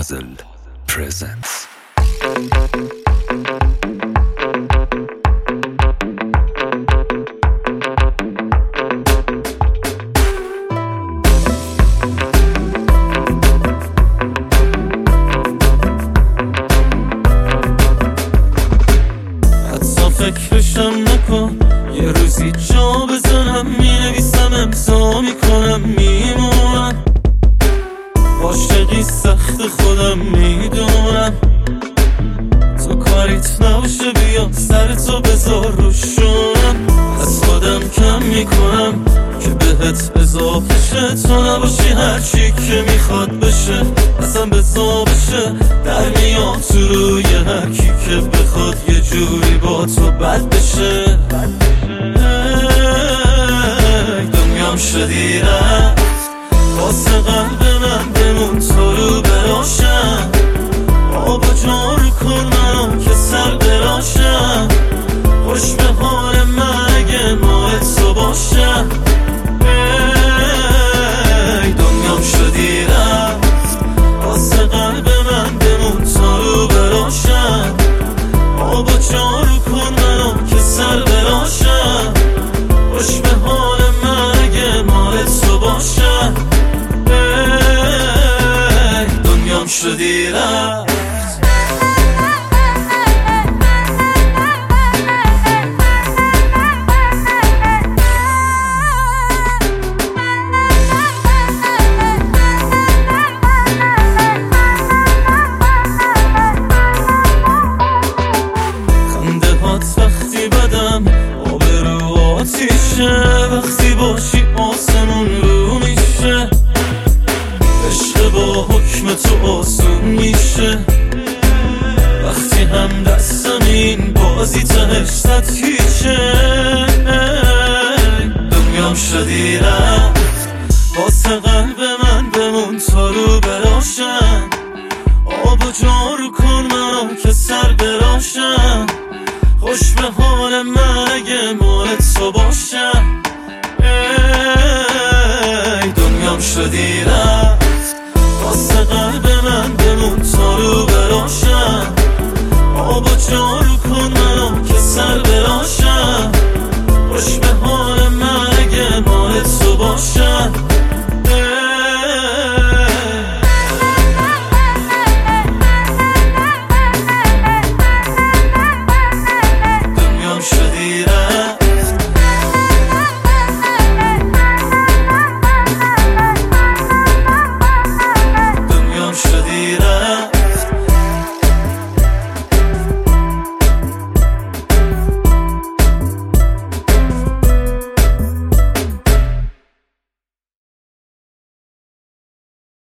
Puzzle presents. حتی فکرشم نکن، یه روزی جا بزنم، مینویسم امضا میکنم میمونم. عاشقی سخت خودم میدونم، تو کاریت نباشه بیا سرتو بذار روشونم. از خودم کم میکنم که بهت اضافه شه، تو نباشی هرچی که میخواد بشه اصلا بزا بشه. در میاد تو روی هرکی که بخواد یه جوری با تو بد بشه. دنیام شدی رفت، واسه قلب من بمون تو رو براشم. آبا جارو کن منو که سر براشم. خوش به حال من اگه ماه تو باشم. دنیام شدی رفت، واسه قلب من بمون تو رو براشم. آبا جارو کن منو که سر براشم. خوش به حال من اگه ماه تو باشم. دنیام شدی رفت. خنده هات وقتی بدم آبرو آتیشه، وقتی باشی آسمون رو میشه. عشق با حکم تو آسون میشه، وقتی هم دستم این بازی تهش زد هیچه. دنیام شدی رفت، واسه قلب من بمون تا رو براشم. آب و جارو کن منو که سر براشم. خوش به